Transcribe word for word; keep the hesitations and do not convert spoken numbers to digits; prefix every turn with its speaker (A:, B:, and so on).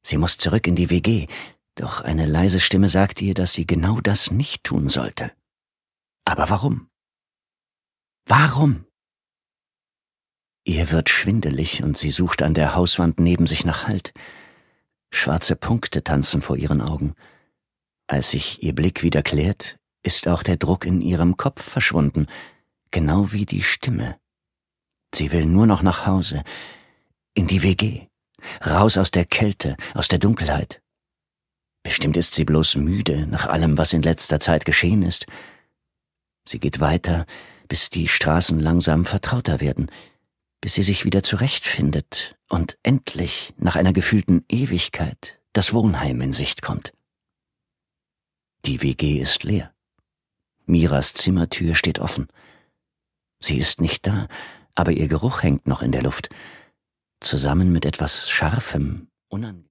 A: Sie muss zurück in die W G, doch eine leise Stimme sagt ihr, dass sie genau das nicht tun sollte. Aber warum? Warum? Ihr wird schwindelig und sie sucht an der Hauswand neben sich nach Halt. Schwarze Punkte tanzen vor ihren Augen. Als sich ihr Blick wieder klärt, ist auch der Druck in ihrem Kopf verschwunden, genau wie die Stimme. Sie will nur noch nach Hause, in die W G, raus aus der Kälte, aus der Dunkelheit. Bestimmt ist sie bloß müde nach allem, was in letzter Zeit geschehen ist. Sie geht weiter, bis die Straßen langsam vertrauter werden, bis sie sich wieder zurechtfindet und endlich, nach einer gefühlten Ewigkeit, das Wohnheim in Sicht kommt. Die W G ist leer. Miras Zimmertür steht offen. Sie ist nicht da, aber ihr Geruch hängt noch in der Luft, zusammen mit etwas Scharfem, unangenehm.